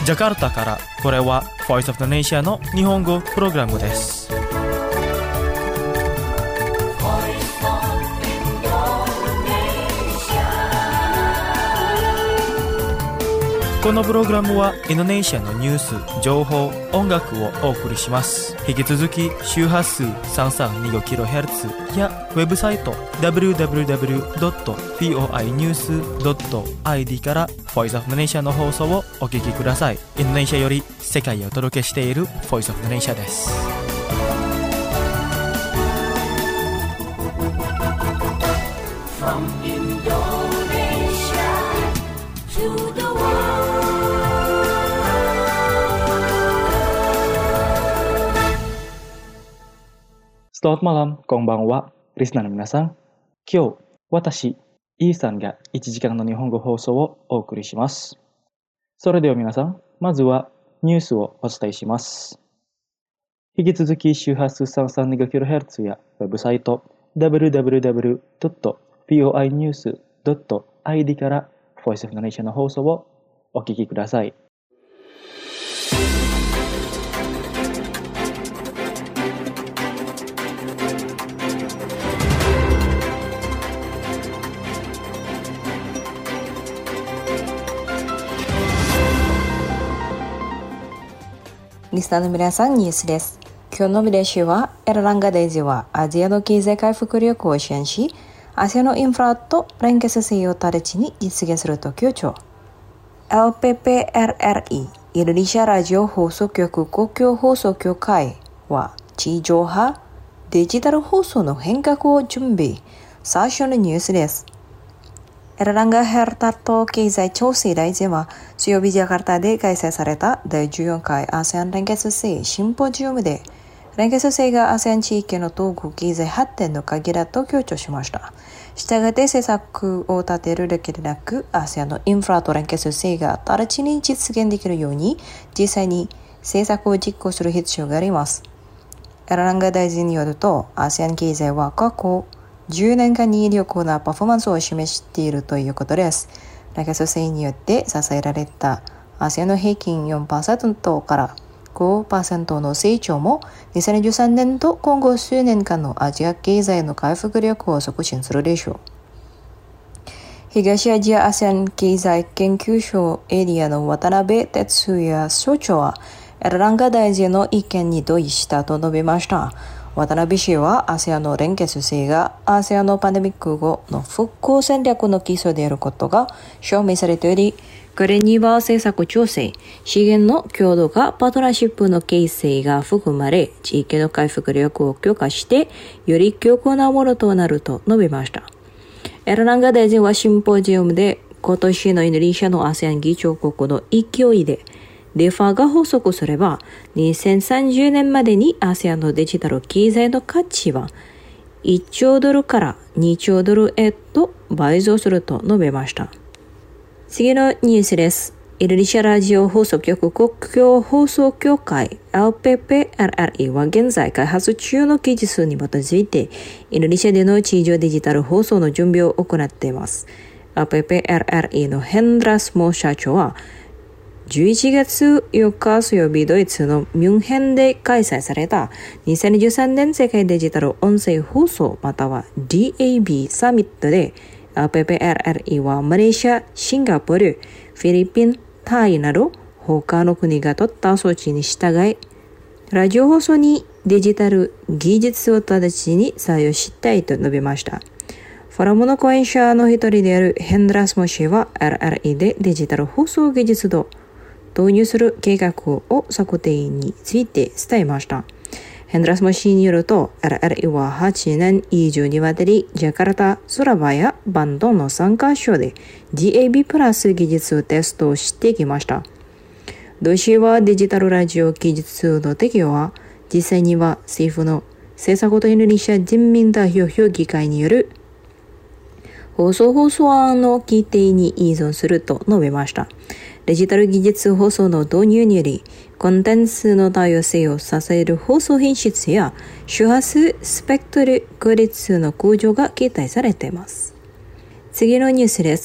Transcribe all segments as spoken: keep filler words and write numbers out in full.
ジャカルタからこれは Voice of the Nation の日本語プログラムです。このプログラムはインドネシアのニュース、情報、音楽をお送りします。引き続き周波数 さんさんにごキロヘルツ やウェブサイト ダブリューダブリューダブリュードットフォーアイニュースドットアイディー から Voice of the Nation の放送をお聞きください。インドネシアより世界へお届けしている Voice of the Nation です。From Indonesia to the Selamat malam, konbanwa, リスナーの皆さん。今日、私、イーさんがいちじかんの日本語放送をお送りします。それでは皆さん、まずはニュースをお伝えします。引き続き周波数 さんさんにごキロヘルツ やウェブサイト ダブリューダブリューダブリュードットフォーアイニュースドットアイディー から Voice of the Nation の放送をお聞きください。 リスナーの皆さん、ニュースです。今日の見出しは、エルランガ大臣はアジアの経済回復力を支援し、アジアのインフラと連結性を直ちに実現すると強調。エルピーピーアールアールイー インドネシアラジオ放送局公共放送協会は、地上波デジタル放送の変革を準備。最初のニュースです。エルランガヘルタと経済調整大臣は水曜日ジャカルタで開催されただいじゅうよんかい アセアン 連結性シンポジウムで連結性が アセアン 地域の統合経済発展の鍵だと強調しました。したがって政策を立てるだけでなく アセアン のインフラと連結性が直ちに実現できるように実際に政策を実行する必要があります。エルランガ大臣によると アセアン 経済は過去じゅうねんかんに良好なパフォーマンスを示しているということです。連結性によって支えられたアセアンの平均 よんパーセント からごパーセント の成長もにせんじゅうさんねんと今後数年間のアジア経済の回復力を促進するでしょう。東アジア アセアン 経済研究所エリアの渡辺哲也所長はエルランガ大臣の意見に同意したと述べました。渡辺氏は アセアン の連結性が アセアン のパンデミック後の復興戦略の基礎であることが証明されており、これには政策調整、資源の共同化、パートナーシップの形成が含まれ、地域の回復力を強化して、より強固なものとなると述べました。エルランガ大臣はシンポジウムで、今年のインドネシアの アセアン 議長国の勢いで、デファが発足すれば、にせんさんじゅうねんまでに アセアン のデジタル経済の価値はいっちょうドルからにちょうドルへと倍増すると述べました。次のニュースです。インドネシアラジオ放送局国境放送協会 エルピーピーアールアールイー は現在開発中の技術に基づいて、インドネシアでの地上デジタル放送の準備を行っています。エルピーピーアールアールイー のヘンドラスモ社長は、じゅういちがつよっか水曜日ドイツのミュンヘンで開催されたにせんじゅうさんねん世界デジタル音声放送または ディーエービー サミットで エルピーピーアールアールイー はマレーシア、シンガポール、フィリピン、タイなど他の国が取った措置に従いラジオ放送にデジタル技術を直ちに採用したいと述べました。フォラムの講演者の一人であるヘンドラスモ氏は エルアールイー でデジタル放送技術と導入する計画を策定について伝えました。ヘンドラスモ氏によると エルアールイー ははちねん以上にわたりジャカルタ、スラバやバンドンのさんカ所で ディーエービー プラス技術テストをしてきました。同氏はデジタルラジオ技術の適用は実際には政府の政策とインドネシア人民代表評議会による放送放送案の規定に依存すると述べました。デジタル技術放送の導入により、コンテンツの多様性を支える放送品質や周波数スペクトル効率の向上が期待されています。次のニュースです。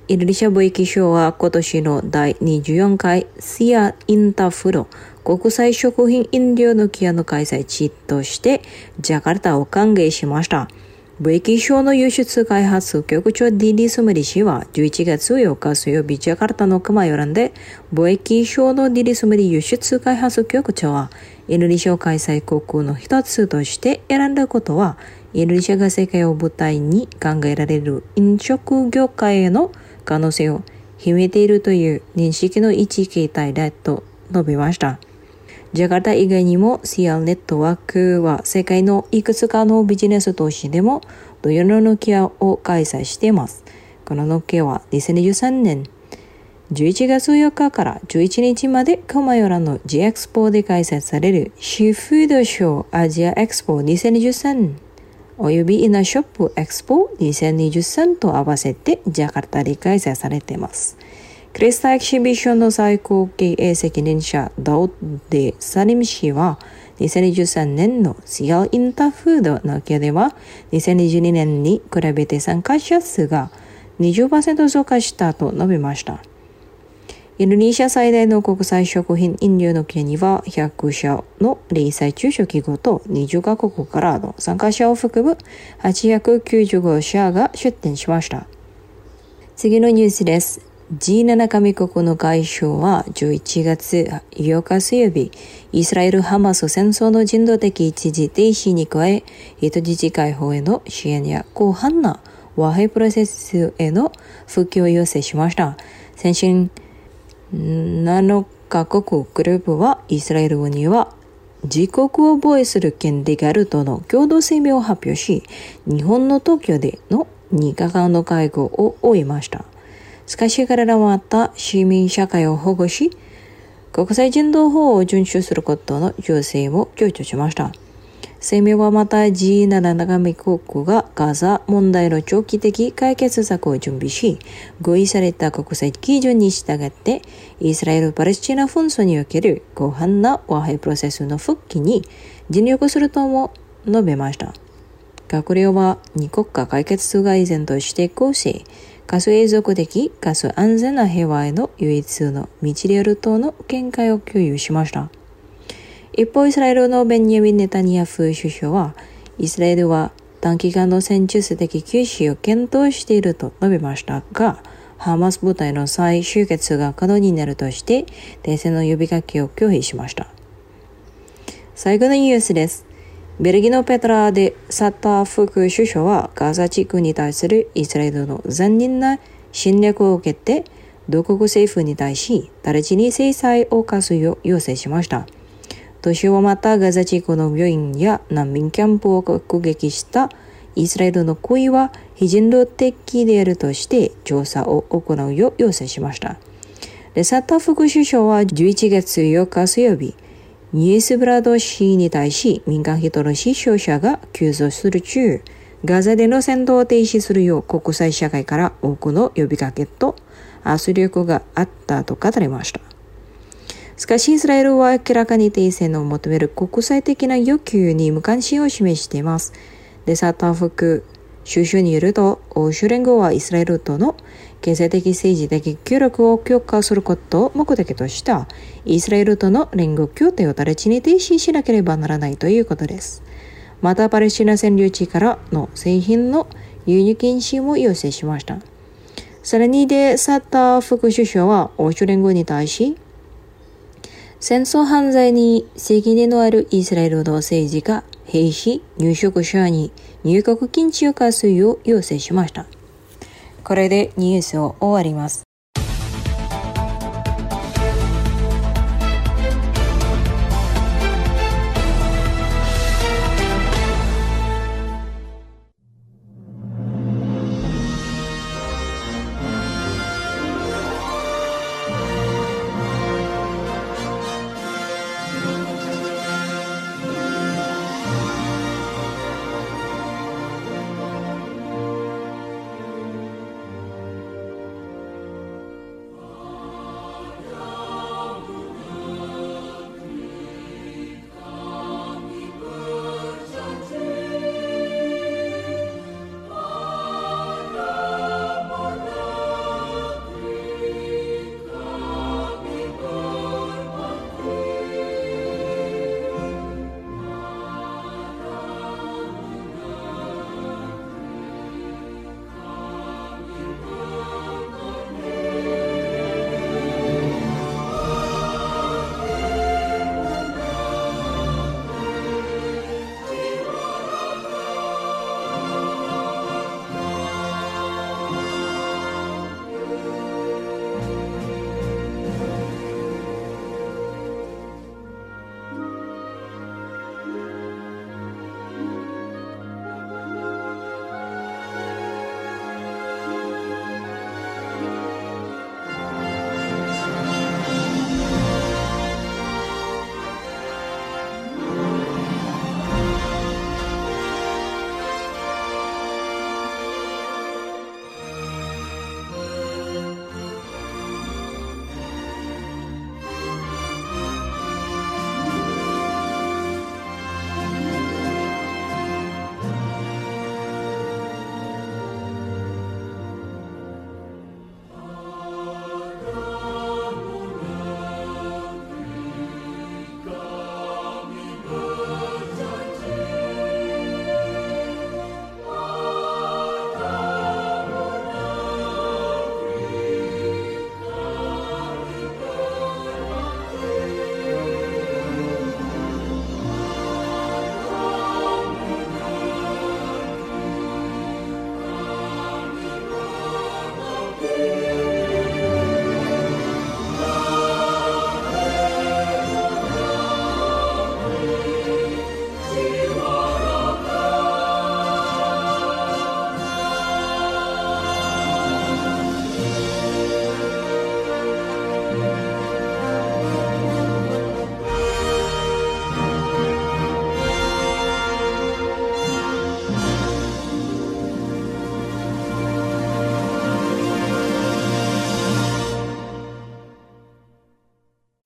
インドネシア貿易省は今年のだいにじゅうよんかいシア・インタフロ国際食品飲料の期間の開催地としてジャカルタを歓迎しました。貿易省の輸出開発局長ディディ・スムリ氏はじゅういちがつよっか水曜日ジャカルタのクマヨランで貿易省のディディ・スムリ輸出開発局長はインドネシア開催国の一つとして選んだことはインドネシアが世界を舞台に考えられる飲食業界への可能性を秘めているという認識の一形態だと述べました。ジャカルタ以外にも シーアール ネットワークは世界のいくつかのビジネス都市でも同様のノキアを開催しています。このノキアはにせんにじゅうさんねんじゅういちがつよっかからじゅういちにちまでクマヨラの G エクスポで開催されるシーフードショーアジアエクスポにせんにじゅうさんおよびイナショップエクスポにせんにじゅうさんと合わせてジャカルタで開催されています。クリスタエキシビションの最高経営責任者ダウデ・サリム氏はにせんにじゅうさんねんのシアル・インタフードの件ではにせんにじゅうにねんに比べて参加者数が にじゅっパーセント 増加したと述べました。インドネシア最大の国際食品飲料の件にはひゃくしゃの零細中小企業とにじゅっかこくからの参加者を含むはっぴゃくきゅうじゅうごしゃが出展しました。次のニュースです。ジーなな 加盟国の外相はじゅういちがつよっか水曜日、イスラエル・ハマス戦争の人道的一時停止に加え、人質解放への支援や広範な和平プロセスへの復帰を要請しました。先進なのかこくグループはイスラエルには自国を防衛する権利があるとの共同声明を発表し、日本の東京でのにかかんの会合を終えました。しかし彼らはまた市民社会を保護し、国際人道法を遵守することの重要性を強調しました。声明はまた ジーなな 加盟国がガザ問題の長期的解決策を準備し、合意された国際基準に従ってイスラエル・パレスチナ紛争における広範な和平プロセスの復帰に尽力するとも述べました。閣僚は二国家解決が依然として公正、かつ永続的かつ安全な平和への唯一の道であるとの見解を共有しました。一方、イスラエルのベンヤミン・ネタニヤフ首相は、イスラエルは短期間の戦術的休止を検討していると述べましたが、ハマス部隊の再集結が可能になるとして、停戦の呼びかけを拒否しました。最後のニュースです。ベルギーのペトラでサッター副首相はガザ地区に対するイスラエルの残忍な侵略を受けて、同国政府に対し直ちに制裁を科すよう要請しました。当初はまたガザ地区の病院や難民キャンプを攻撃したイスラエルの行為は非人道的であるとして調査を行うよう要請しました。でサッター副首相はじゅういちがつよっか水曜日、ニエスブラド市に対し民間人の死傷者が急増する中、ガザでの戦闘を停止するよう国際社会から多くの呼びかけと圧力があったと語りました。しかしイスラエルは明らかに停戦を求める国際的な要求に無関心を示しています。でサッター副首相によると、欧州連合はイスラエルとの経済的政治的協力を強化することを目的としたイスラエルとの連合協定を直ちに停止しなければならないということです。またパレスチナ占領地からの製品の輸入禁止も要請しました。さらにでサッター副首相は欧州連合に対し、戦争犯罪に責任のあるイスラエルの政治家、兵士、入植者に入国禁止を課すよう要請しました。これでニュースを終わります。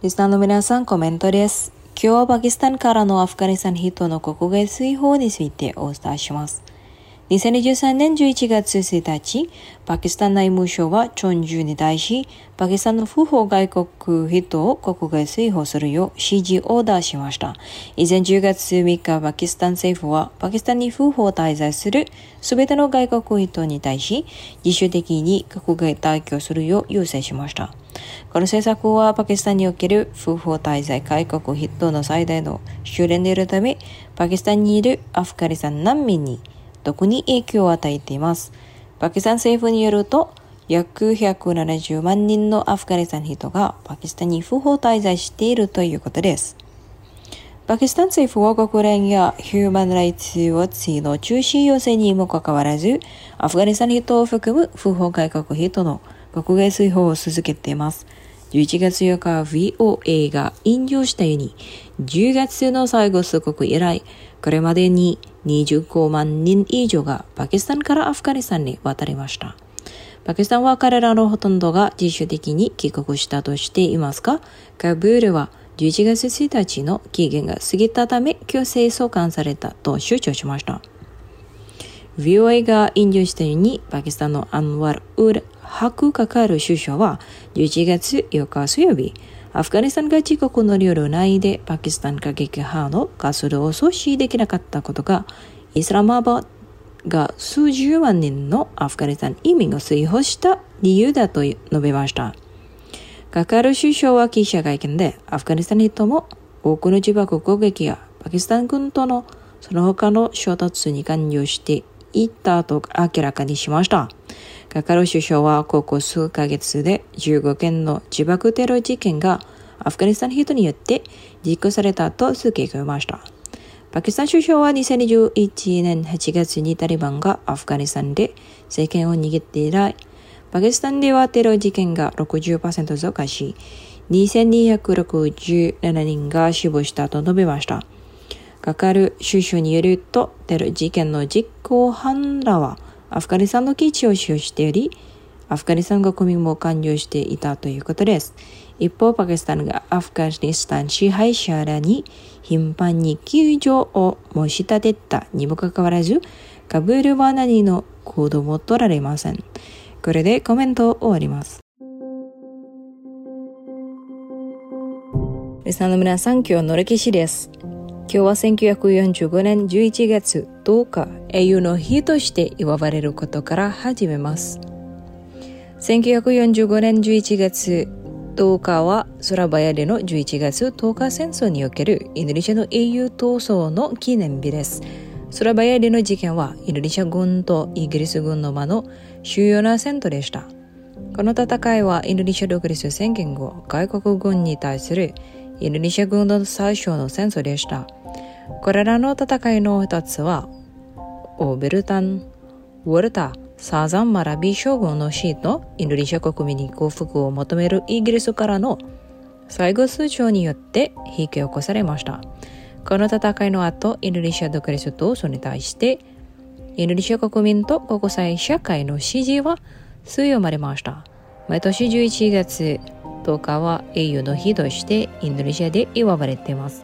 リスナーの皆さん、コメントです。今日はパキスタンからのアフガニスタン人の国外追放についてお伝えします。にせんにじゅうさんねんじゅういちがつついたち、パキスタン内務省はチョンジュに対し、パキスタンの不法外国人を国外追放するよう指示を出しました。以前じゅうがつみっか、パキスタン政府はパキスタンに不法滞在するすべての外国人に対し、自主的に国外退去するよう要請しました。この政策はパキスタンにおける不法滞在外国人の最大の修練であるため、パキスタンにいるアフガニスタン難民に特に影響を与えています。パキスタン政府によると、約ひゃくななじゅうまんにんのアフガニスタン人がパキスタンに不法滞在しているということです。パキスタン政府は国連やヒューマンライツウォッチの中止要請にもかかわらず、アフガニスタン人を含む不法外国人の国外追放を続けています。じゅういちがつようか ブイオーエー が引用したように、じゅうがつの最後通告以来、これまでににじゅうごまんにん以上がパキスタンからアフガニスタンに渡りました。パキスタンは彼らのほとんどが自主的に帰国したとしていますが、カブールはじゅういちがつついたちの期限が過ぎたため強制送還されたと主張しました。ブイオーエー が引用したように、パキスタンのアンワル・ウル・ハクカカル首相はじゅういちがつようか水曜日、アフガニスタンが自国の領土内でパキスタン過激派の活動を阻止できなかったことが、イスラマバードが数十万人のアフガニスタン移民を追放した理由だと述べました。カカル首相は記者会見で、アフガニスタン人も多くの自爆攻撃やパキスタン軍とのその他の衝突に関与していたと明らかにしました。カカル首相はここ数ヶ月でじゅうごけんの自爆テロ事件がアフガニスタン人によって実行されたと付け加えました。パキスタン首相はにせんにじゅういちねんはちがつにタリバンがアフガニスタンで政権を握って以来、パキスタンではテロ事件が ろくじゅっパーセント 増加し、にせんにひゃくろくじゅうななにんが死亡したと述べました。カカル首相によると、テロ事件の実行犯らはアフガニスタンの基地を使用しており、アフガニスタン国民も関与していたということです。一方、パキスタンがアフガニスタン支配者らに頻繁に救助を申し立てたにもかかわらず、カブールは何の行動も取られません。これでコメントを終わります。リスナーの皆さん、今日の歴史です。今日はせんきゅうひゃくよんじゅうごねんじゅういちがつとおか、英雄の日として祝われることから始めます。せんきゅうひゃくよんじゅうごねんじゅういちがつとおかはソラバヤでのじゅういちがつとおか戦争におけるインドネシアの英雄闘争の記念日です。ソラバヤでの事件はインドネシア軍とイギリス軍の間の主要な戦闘でした。この戦いはインドネシア独立宣言後、外国軍に対するインドネシア軍の最初の戦争でした。これらの戦いの一つは、オーベルタン・ウォルター・サーザン・マラビ将軍の死とインドネシア国民に降伏を求めるイギリスからの最後通牒によって引き起こされました。この戦いの後、インドネシア独立闘争に対して、インドネシア国民と国際社会の支持は強まりました。毎年じゅういちがつとおかは英雄の日としてインドネシアで祝われています。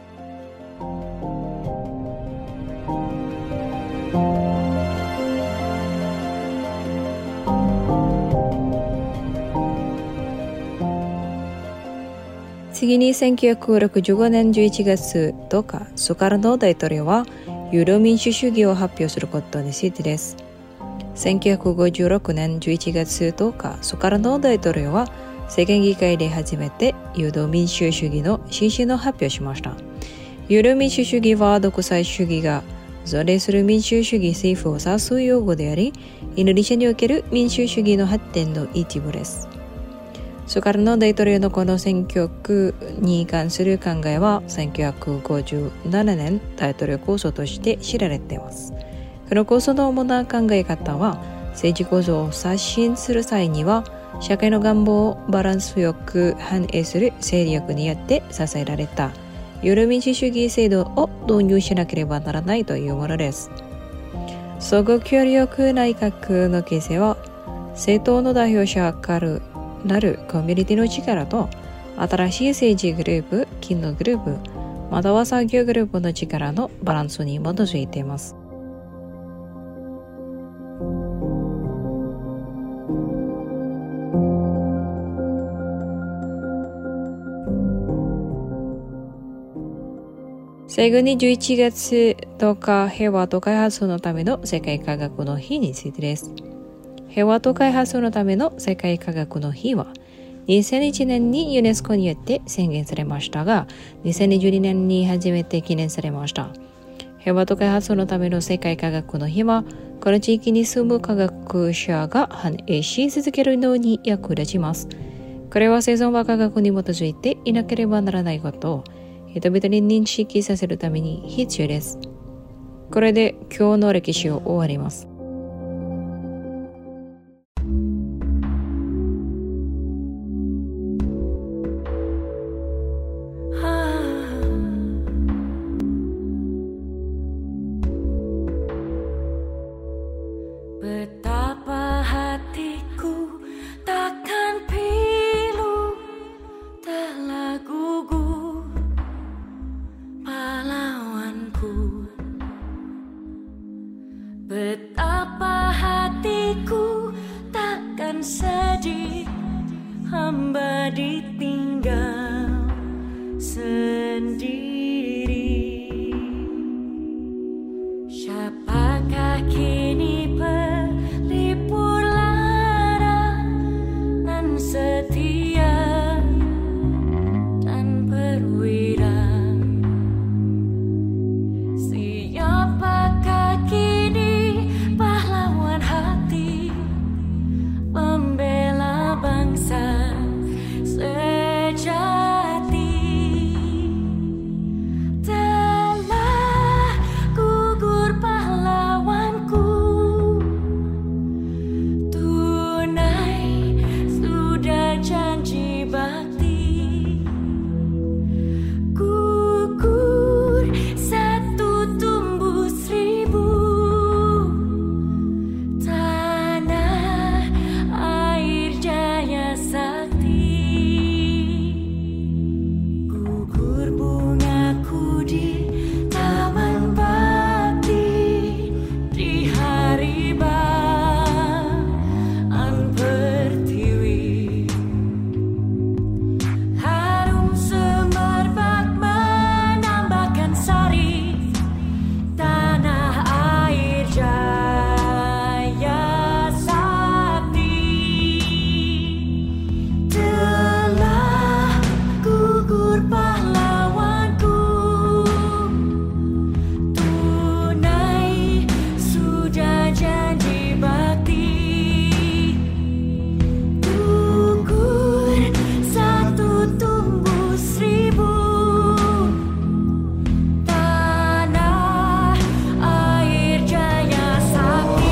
次にせんきゅうひゃくろくじゅうごねんじゅういちがつとおか、スカルノ大統領はユーロ民主主義を発表することについてです。せんきゅうひゃくごじゅうろくねんじゅういちがつとおか、スカルノ大統領は政権議会で初めてユーロ民主主義の指針を発表しました。ユーロ民主主義は独裁主義が増齢する民主主義政府を指す用語であり、インドネシアにおける民主主義の発展の一部です。スカルノ大統領のこの選挙区に関する考えはせんきゅうひゃくごじゅうななねん大統領構想として知られています。この構想の主な考え方は、政治構造を刷新する際には社会の願望をバランスよく反映する勢力によって支えられたユーロ民主主義制度を導入しなければならないというものです。相互協力内閣の形成は、政党の代表者からなるコミュニティの力と新しい政治グループ、金のグループ、または産業グループの力のバランスに基づいています。最後にじゅういちがつとおか、平和と開発のための世界科学の日についてです。平和と開発のための世界科学の日は、にせんいちねんにユネスコによって宣言されましたが、にせんにじゅうにねんに初めて記念されました。平和と開発のための世界科学の日は、この地域に住む科学者が繁栄し続けるのに役立ちます。これは生存は科学に基づいていなければならないことを、人々に認識させるために必要です。これで今日の歴史を終わります。 Betapa hatiku takkan pilu telah gugur pahlawanku. Betapa hatiku takkan sedih hamba ditinggal sendiri. Siapakah kini pelipur lara nan setia dan perwira? Siapakah kini pahlawan hati pembela bangsa sejati? Telah gugur pahlawanku, tunai sudah janji bakti. Gugur satu tumbuh seribu, tanah air jaya sakti. Gugur bungaku di taman bakti, di hari baan pertiwi. Harum semerbak menambahkan sari, tanah air jaya sakti. Telah gugur pahlawanku, tunai sudah janji bakti. Gugur satu tumbuh seribu, tanah air jaya sakti.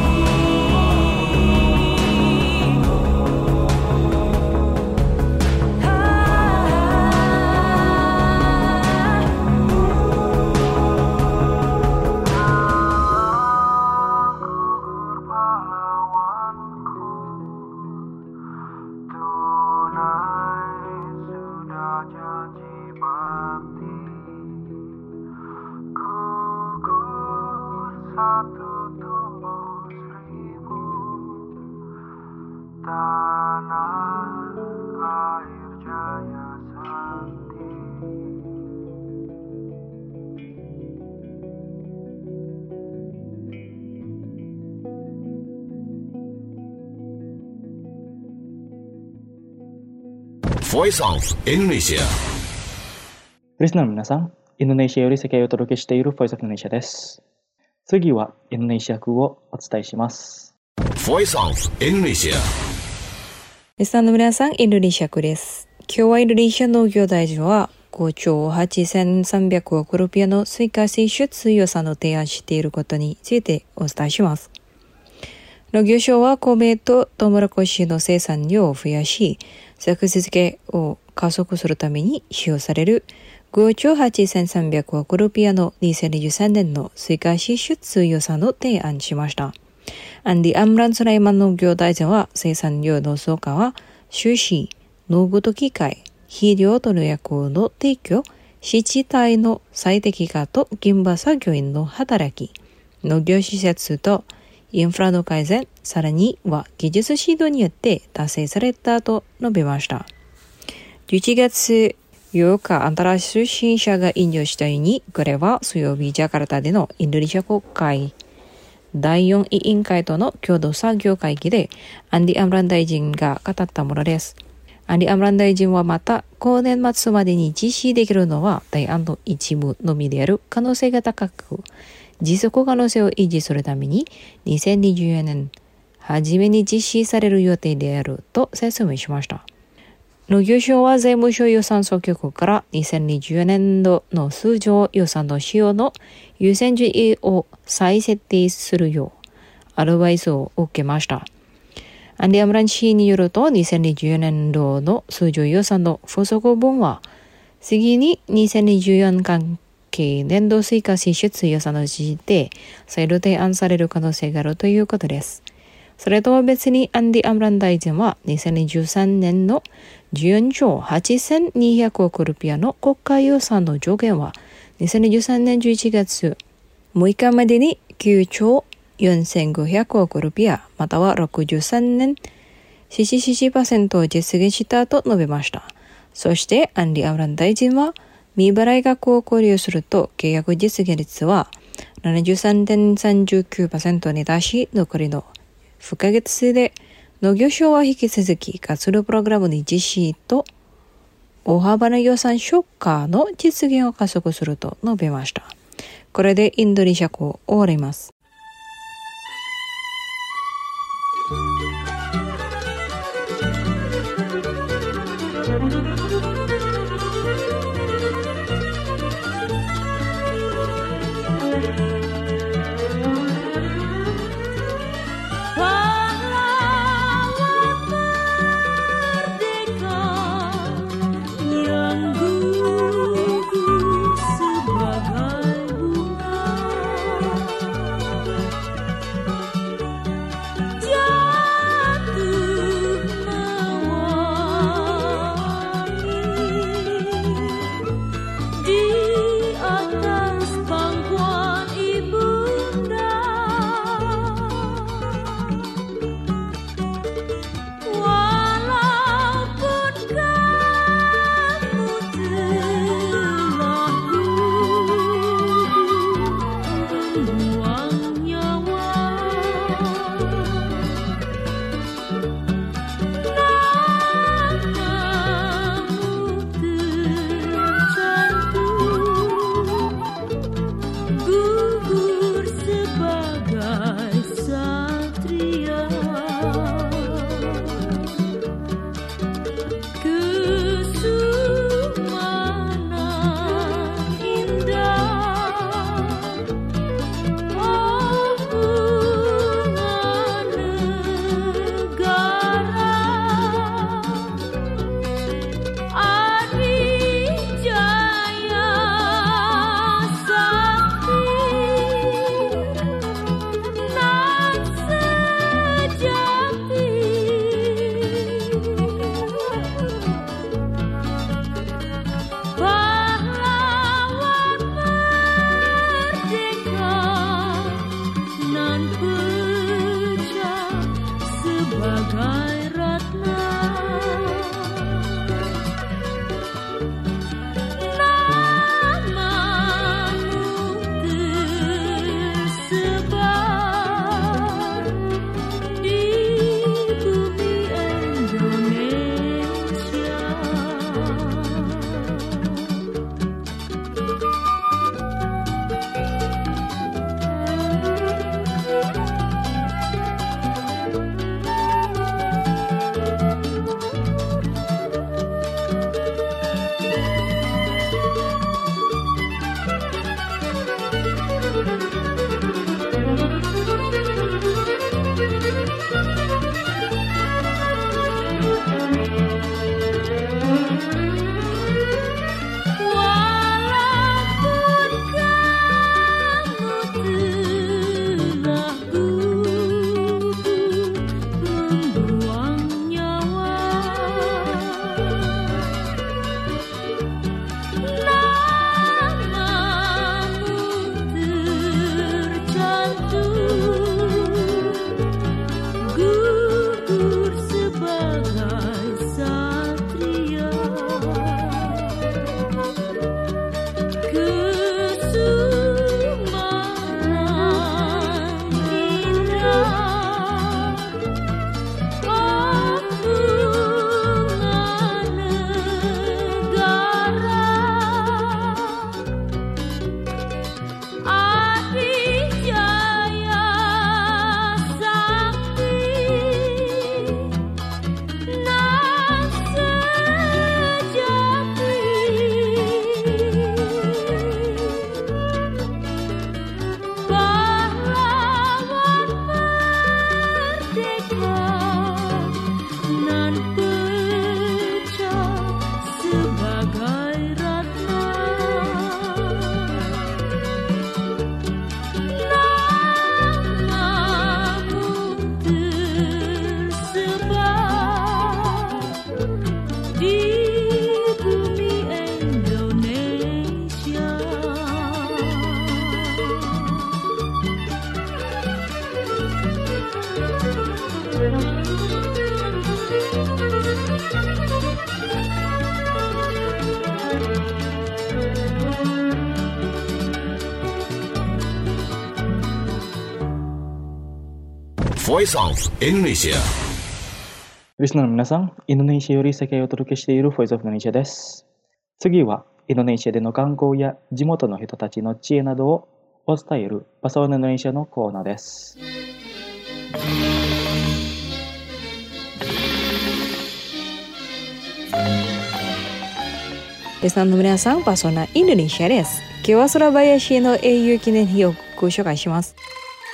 Voice of Indonesia。 リスナーの皆さん、インドネシアより世界をお届けしている Voice of Indonesia です。次はインドネシア風をお伝えします。 Voice of Indonesia。 リスナーの皆さん、インドネシア風です。今日はインドネシア農業大臣はごちょうはちせんさんびゃくおくルピアの追加接種予算を提案していることについてお伝えします。農業省は米とトウモロコシの生産量を増やし、作付けを加速するために使用されるごちょうはちせんさんびゃくおくルピアのにせんにじゅうさんねんの追加支出予算を提案しました。アンディ・アムラン・スライマン農業大臣は生産量の増加は終始、農ごと機械、 肥料と農薬の提供、自治体の最適化と現場作業員の働き、農業施設とインフラの改善、さらには技術指導によって達成されたと述べました。じゅういちがつようか、アンタラ出身者が引用したように、これは水曜日ジャカルタでのインドネシア国会だいよん委員会との共同作業会議でアンディ・アムラン大臣が語ったものです。アンディ・アムラン大臣はまた、後年末までに実施できるのは大案の一部のみである可能性が高く、持続可能性を維持するためににせんにじゅうよねん初めに実施される予定であると説明しました。農業省は税務署予算総局からにせんにじゅうよねんどの通常予算の使用の優先順位を再設定するようアドバイスを受けました。アンディ・アムラン氏によると、にせんにじゅうよねんどの通常予算の不足分は次ににせんにじゅうよん関係年度追加支出予算の時で再度提案される可能性があるということです。それとは別にアンディ・アムラン大臣はにせんにじゅうさんねんのじゅうよんちょうはっせんにひゃくおくルピアの国家予算の上限はにせんにじゅうさんねんじゅういちがつむいかまでにきゅうちょうよんせんごひゃくおくルピアまたはろくじゅうさんねん ななじゅうななパーセント を実現したと述べました。そしてアンディ・アムラン大臣は未払い額を考慮すると契約実現率は ななじゅうさんてんさんきゅうパーセント に達し、残りの不可欠性で農業省は引き続き活動プログラムの実施と大幅な予算消化の実現を加速すると述べました。これでインドネシア語を終わります。 Sebagai bunga Voice of Indonesia。 リスナーの皆さん、インドネシアより世界をお届けしている Voice of Indonesia です。次は、インドネシアでの観光や地元の人たちの知恵などをお伝えるバサワインドネシアのコーナーです。 リスナーの皆さん、パソナインドネシアです。今日はソラバヤ市の英雄記念碑をご紹介します。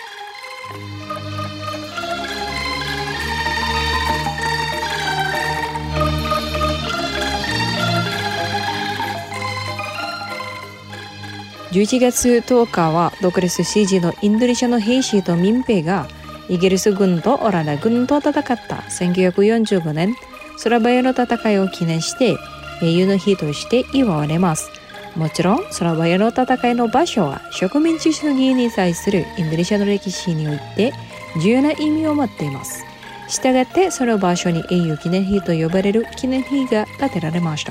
じゅういちがつとおかは独立支持のインドネシアの兵士と民兵がイギリス軍とオランダ軍と戦ったせんきゅうひゃくよんじゅうごねんソラバヤの戦いを記念して英雄の日として祝われます。もちろんソラバヤの戦いの場所は植民地主義に対するインドネシアの歴史において重要な意味を持っています。したがってその場所に英雄記念碑と呼ばれる記念碑が建てられました。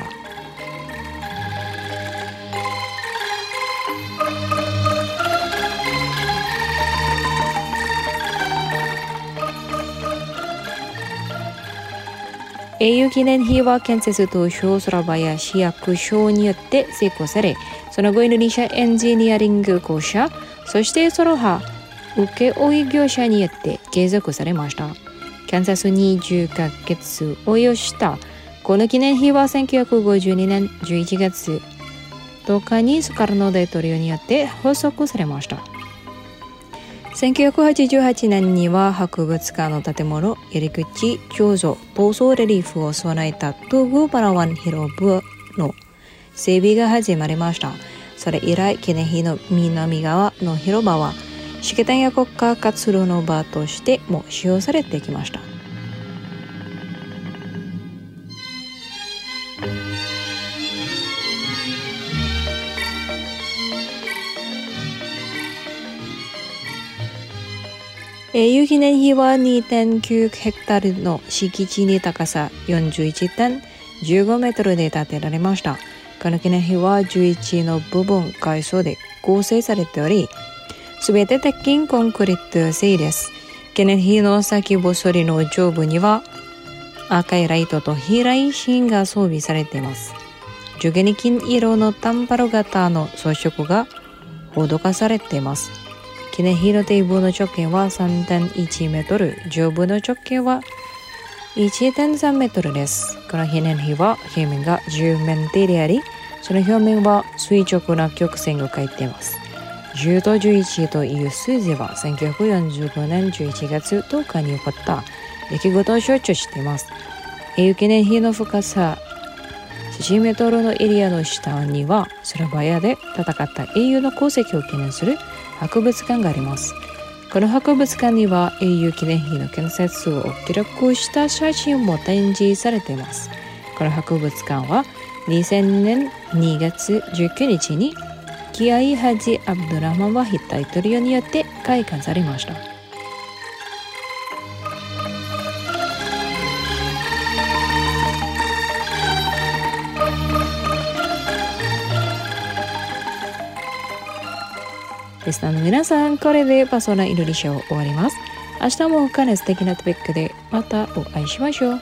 英雄記念碑は建設当初ソラバヤ市役所によって施行され、その後インドネシアエンジニアリング公社、そしてその他請負業者によって継続されました。建設にじゅっかげつを要したこの記念碑はせんきゅうひゃくごじゅうにねんじゅういちがつとおかにスカルノ大統領によって発足されました。せんきゅうひゃくはちじゅうはちねんには博物館の建物入り口彫像闘争レリーフを備えたトゥグパラワン広場の整備が始まりました。それ以来記念碑の南側の広場は式典や国家活動の場としても使用されてきました。英雄記念碑は にてんきゅうヘクタールの敷地に高さ よんじゅういってんじゅうごメートルで建てられました。この記念碑はじゅういちの部分階層で構成されており、すべて鉄筋コンクリート製です。記念碑の先細りの上部には赤いライトと飛来芯が装備されています。上下に金色のタンパロ型の装飾が施されています。記念碑の底部の直径は さんてんいちメートル、上部の直径は いちてんさんメートルです。この記念碑は表面がじゅう面体であり、その表面は垂直な曲線を描いています。じゅうとじゅういちという数字はせんきゅうひゃくよんじゅうごねんじゅういちがつとおかに起こった出来事を象徴しています。英雄記念碑の深さいちメートルのエリアの下にはソラバヤで戦った英雄の功績を記念する博物館があります。この博物館には英雄記念碑の建設を記録した写真も展示されています。この博物館はにせんねんにがつじゅうくにちにキアイ・ハジ・アブドゥラマン・ワヒッ大統領によって開館されました。リスナーの皆さん、これでパソナインドネシアを終わります。明日も他の素敵なトピックでまたお会いしましょう。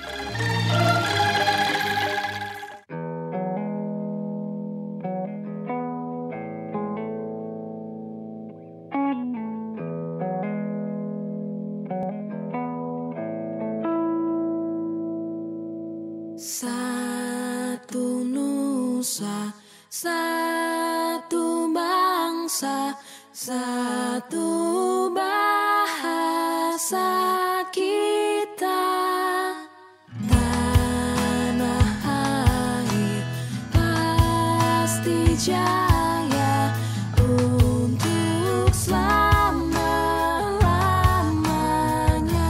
Satu nusa, satu bangsa, satu bahasa kita, tanah air pasti jaya untuk selama-lamanya.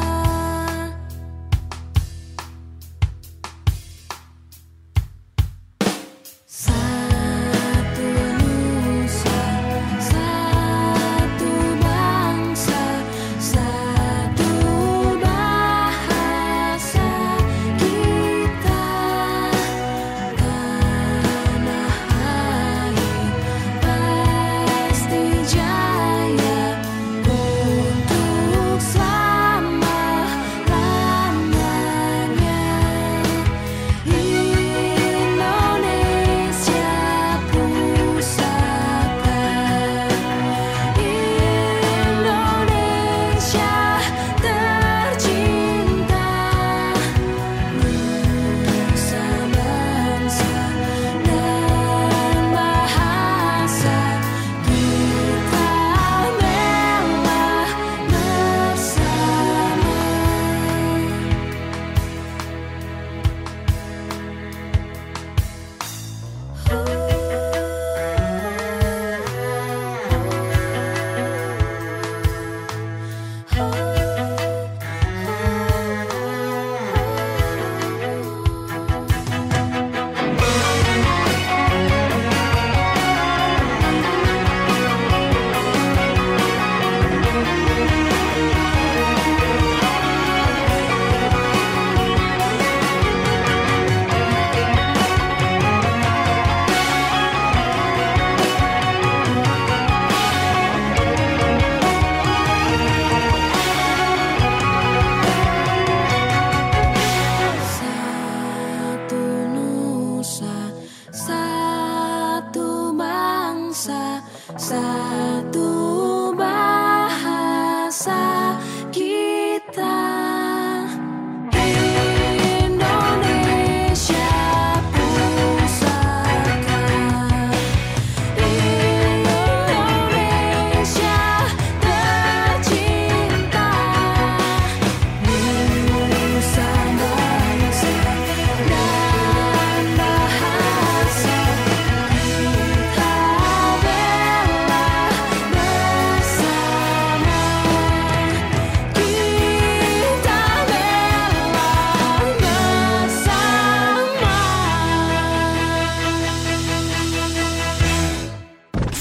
Satu nusa, satu bangsa, satu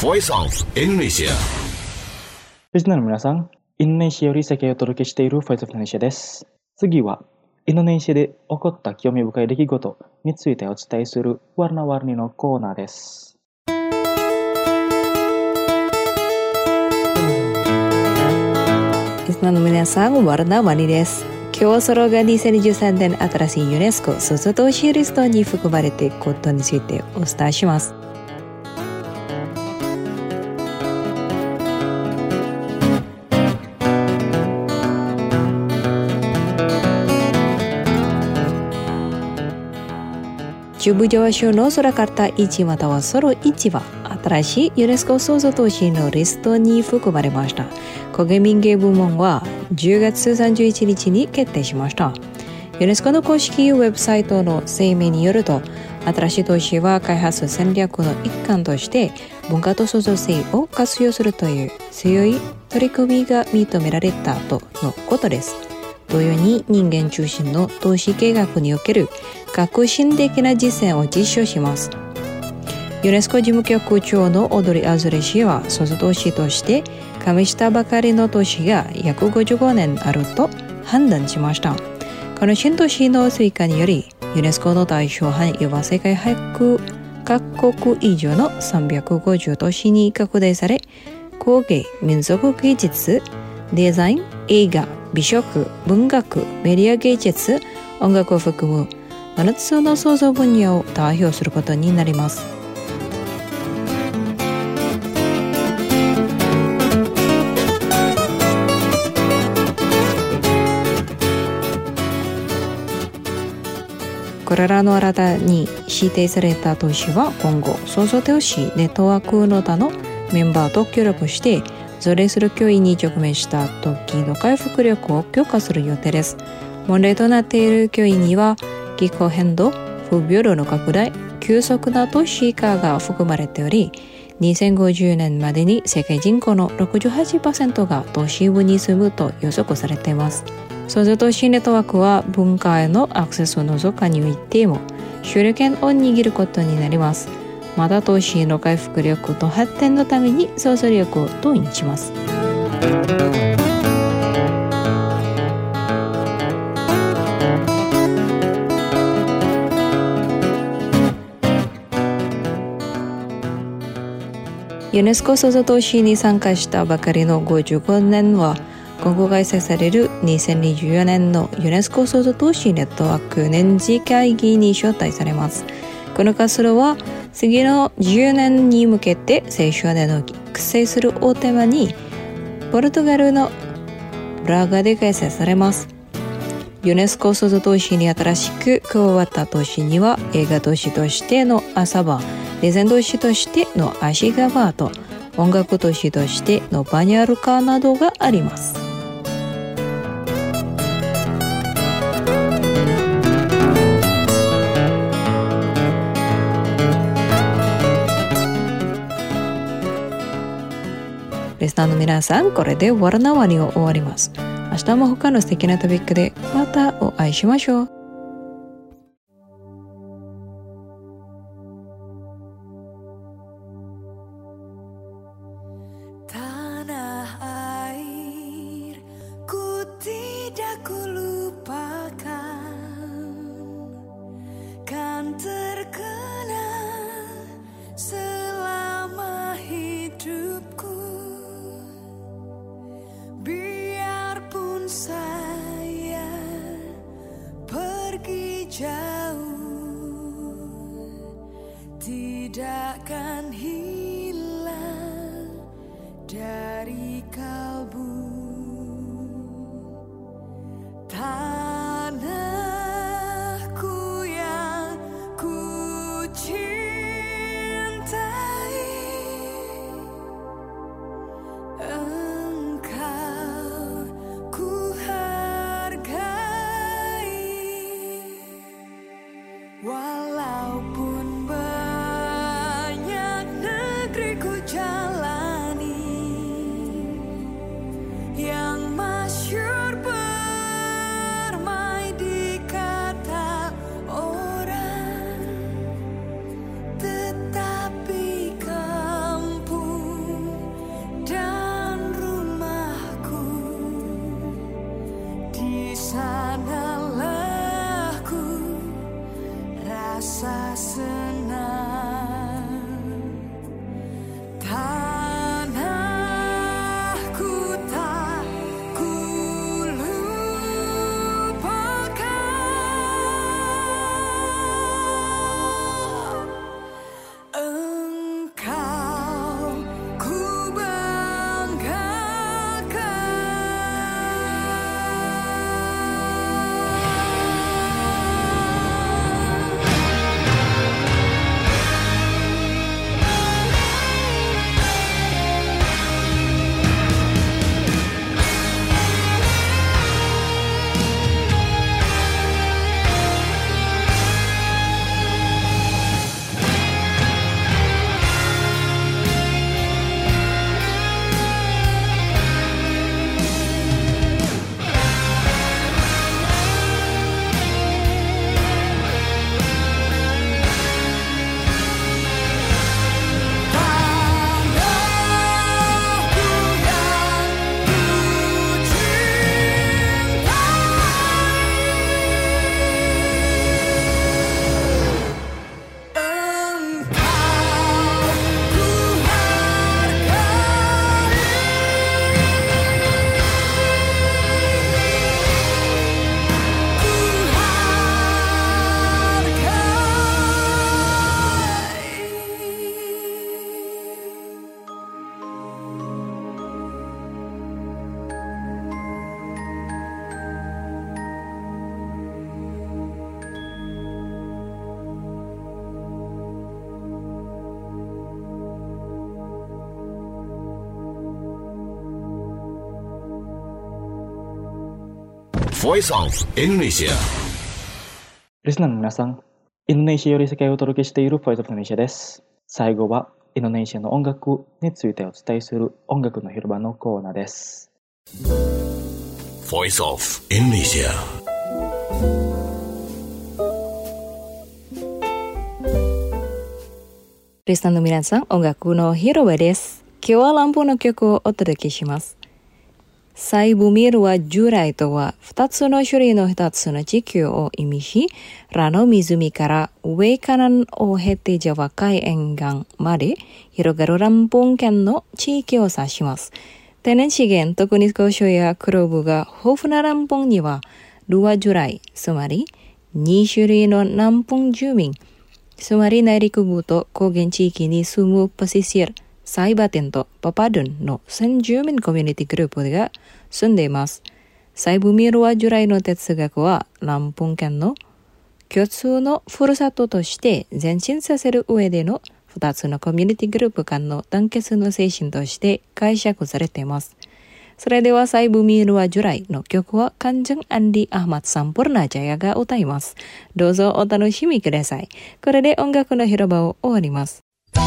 Voice of Indonesia. リスナーの皆さん、インドネシアより世界をお届けしている Voice of Indonesia です。次は、インドネシアで起こった興味深い出来事についてお伝えするワルナワルニのコーナーです。 リスナーの皆さん、ワルナワニです。今日はソロがにせんにじゅうさんねん新しいユネスコ創造都市リストに含まれていることについてお伝えします。中部上州のソラカルタ市またはソロ市は新しいユネスコ創造都市のリストに含まれました。国芸民芸部門はじゅうがつさんじゅういちにちに決定しました。ユネスコの公式ウェブサイトの声明によると、新しい都市は開発戦略の一環として文化と創造性を活用するという強い取り組みが認められたとのことです。同様に人間中心の都市計画における革新的な実践を実証します。ユネスコ事務局長のオドリ・アズレ氏は創造都市として加盟したばかりの都市が約ごじゅうごねんあると判断しました。この新都市の追加によりユネスコの対象範囲は世界ひゃくかこく以上のさんびゃくごじゅう都市に拡大され、工芸、民族芸術、デザイン、映画、美食、文学、メディア芸術、音楽を含むななつの創造分野を代表することになります。これらの新たに指定された都市は今後創造都市ネットワークの他のメンバーと協力して増齢する脅威に直面した時の回復力を強化する予定です。問題となっている脅威には気候変動、不平等の拡大、急速な都市化が含まれており、にせんごじゅうねんまでに世界人口の ろくじゅうはちパーセント が都市部に住むと予測されています。創造都市ネットワークは文化へのアクセスの増加においても主導権を握ることになります。また都市の回復力と発展のために創造力を動員します。ユネスコ創造都市に参加したばかりのごじゅうごねんは今後開催されるにせんにじゅうよねんのユネスコ創造都市ネットワーク年次会議に招待されます。この活動は次のじゅうねんに向けて青少年を育成するをテーマにポルトガルのブラガで開催されます。ユネスコ創造都市に新しく加わった都市には映画都市としてのアサバ、デザイン都市としてのアシガバーと音楽都市としてのバニャルカなどがあります。リスナーの皆さん、これでワルナワニを終わります。明日も他の素敵なトピックでまたお会いしましょう。 Tidakkan hilang dari kalbu tanahku yang ku cintai, engkau ku hargai walaupun jalani manalah ku rasa senang, tanahku tak ku lupakan. Engkau ku Voice of Indonesia. リスナーの皆さん、インドネシアより世界をお届けしている Voice of Indonesia です。最後はインドネシアの音楽についてお伝えする音楽の広場のコーナーです。 Voice of Indonesia. リスナーの皆さん、音楽の広場です。今日はランプの曲をお届けします。サイブミルは従来とは二つの種類の一つの地球を意味し、ラの湖から上カナを経てジャワ海沿岸まで広がるランプン県の地域を指します。天然資源、特に鉱礁や黒部が豊富なランプンには、ルワ従来、つまりに種類のランプン住民、つまり内陸部と高原地域に住むパシシル、サイバテンとパパドンの先住民コミュニティグループが住んでいます。サイブミルは従来の哲学はランプン県の共通のふるさととして前進させる上での二つのコミュニティグループ間の団結の精神として解釈されています。それではサイブミルは従来の曲はカンジャン・アンディ・アハマッド・サンプルナジャヤが歌います。どうぞお楽しみください。これで音楽の広場を終わります。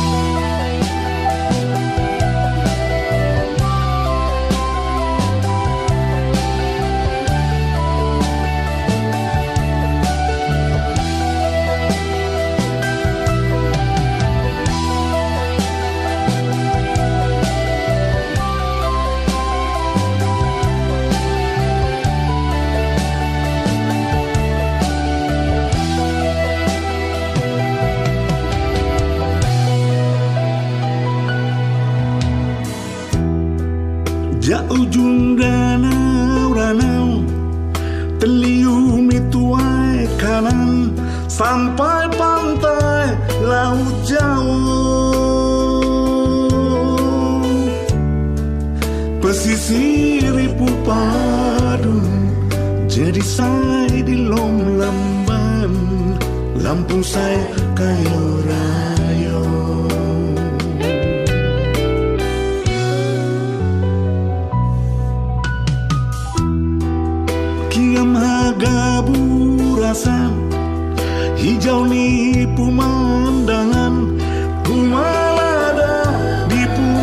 Ja ujung danau-danau terliumi tuai kanan sampai pantai laut jauh. Pesisir ribu padu jadi saya di lom lamban Lampung saya kayo rayo. Gabu rasa hijau ni pemandangan Pumalada di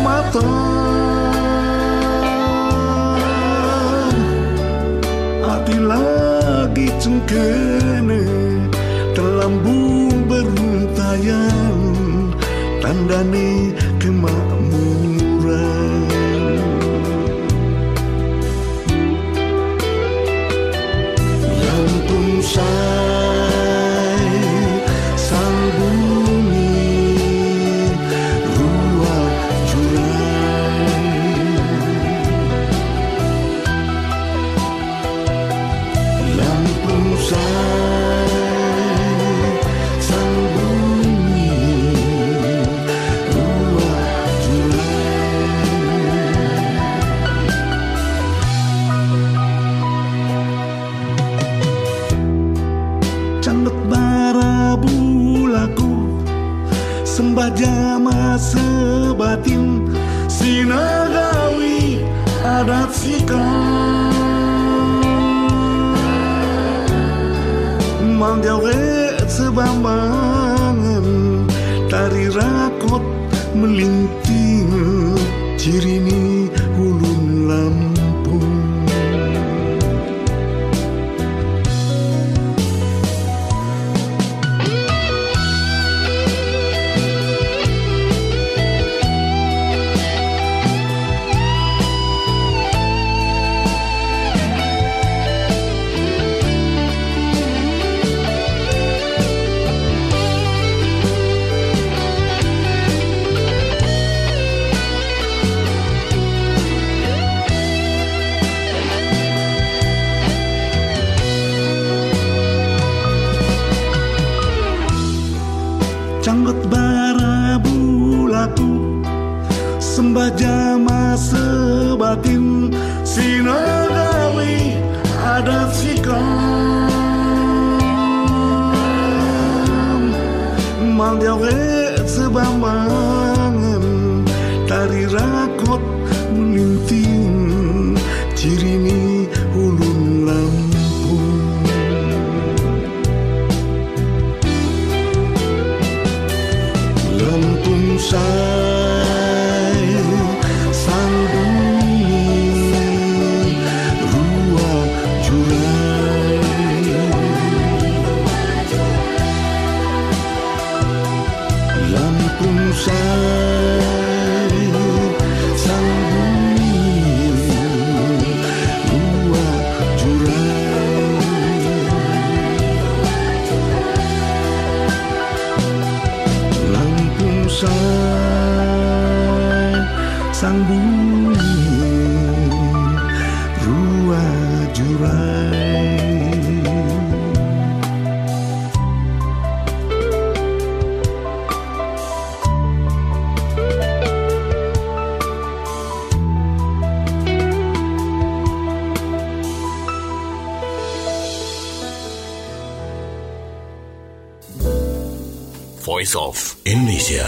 Pumatang hati lagi cengkene terlambung beruntayan tandane kemakmuran. Sembajama sebatin sinagawi adat sikap Manggawe sebambangan tari rakot melinting cirini ulun Lampung Canggot bara bulaku Sembajama sebatin sinagawi adat sikam Manggawe sebambangan tari rakot melinting cirini ulun Lampung Lampung say sang bumi rua jurai Lampung say sang bumi rua jurai Lampung say sang bumi rua jurai Voice of Indonesia.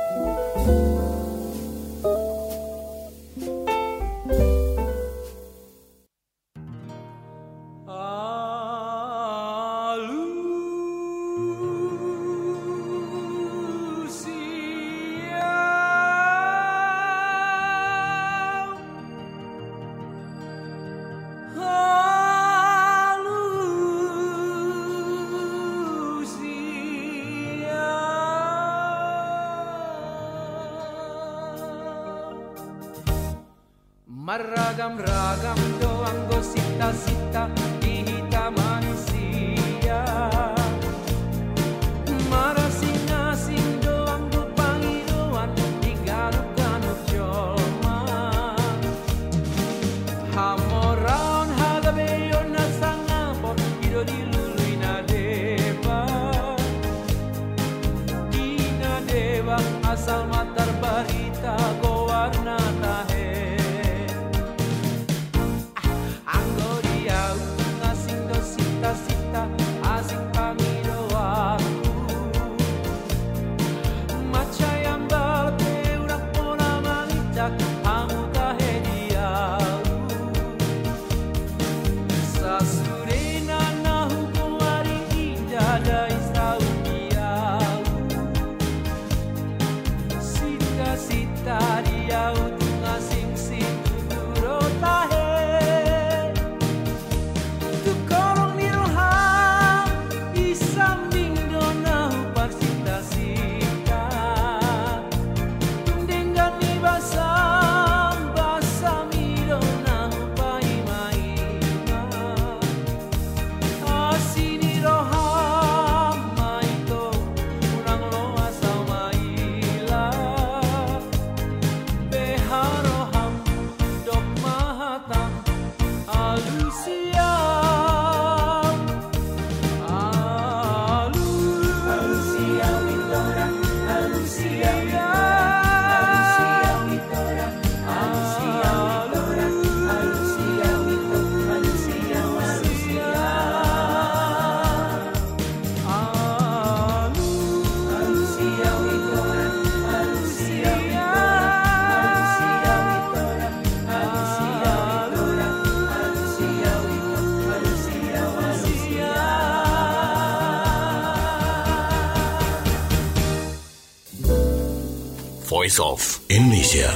Meragam-ragam doang gosita-sita di hitam manusia Marasing-asing doang gupangiruan di galuk-galuk jolma Hamoraon hagabeyon na sangapot ido dilului na deba Di na deba asal matar barita go warna tahe Sita asing pamilo aku Macayang balte urak pola malicak Amu tahe diau Sasurena nahu kuari indah dai saudiau Sita-sita diau tungasing situ duro tahe Voice of Indonesia.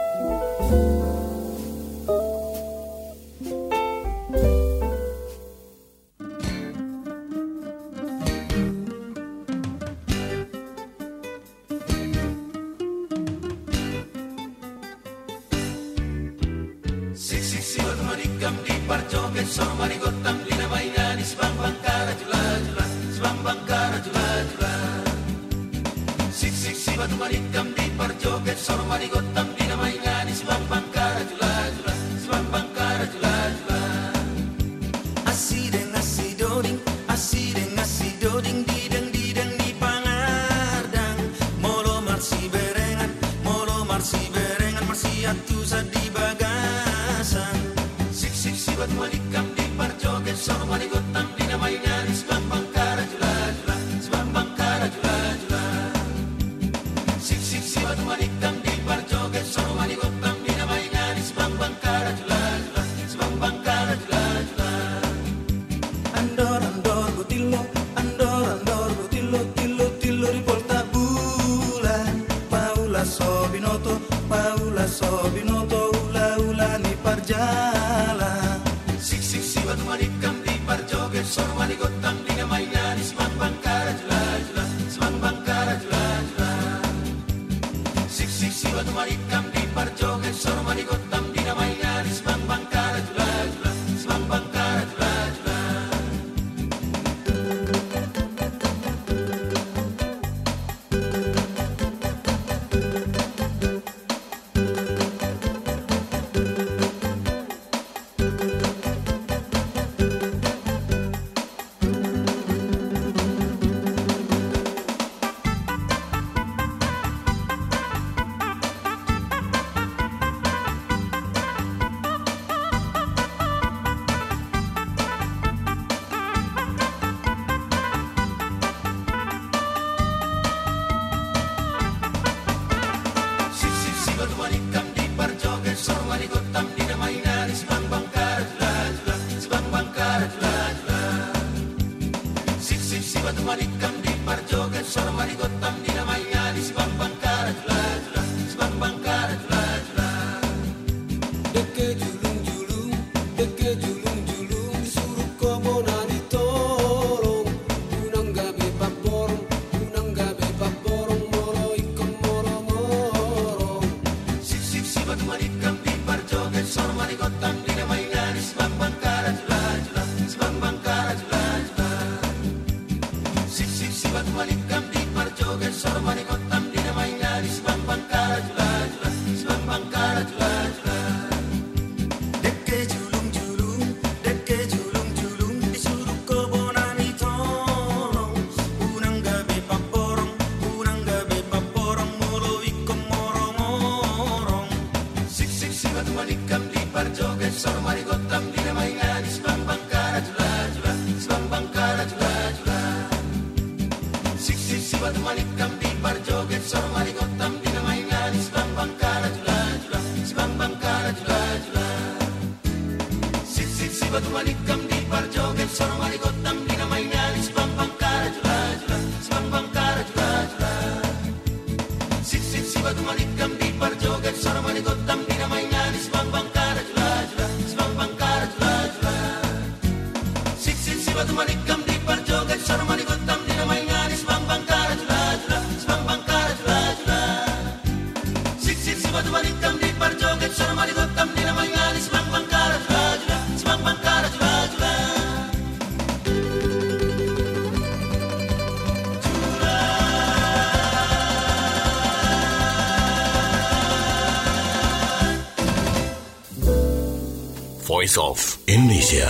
Voice of Indonesia.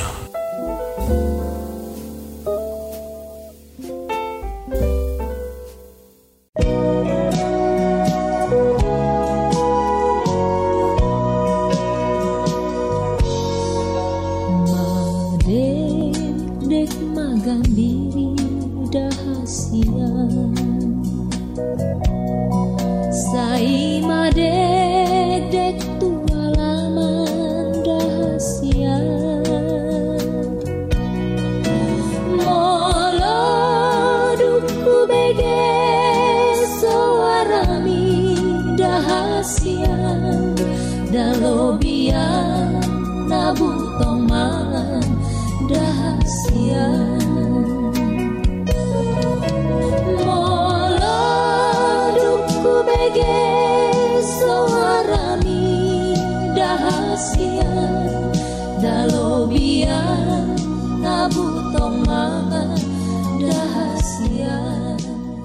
Madek magan diri dahasia sai madek dek tua laman dahasia molo duku bege suarami dah Dalobian nabutong mangan dahasian Molodukku bege soarami dahasian Dalobian nabutong mangan dahasian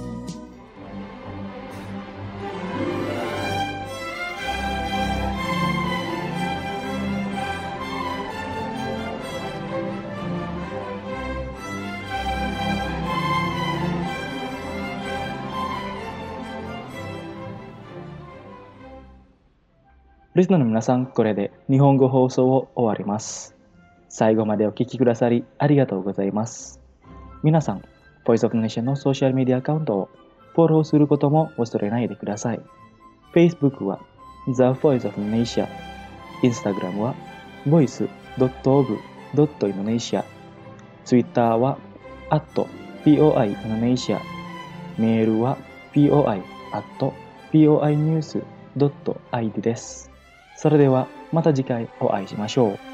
リスナーの皆さん、これで日本語放送を終わります。最後までお聞きくださりありがとうございます。皆さん、Voice of Indonesia のソーシャルメディアアカウントをフォローすることも忘れないでください。Facebook は The Voice of Indonesia、Instagram は ボイスドットオブドットインドネシア、Twitter は アットポイインドネシア、メールは ポイ アットポイニュースドットアイディー です。それではまた次回お会いしましょう。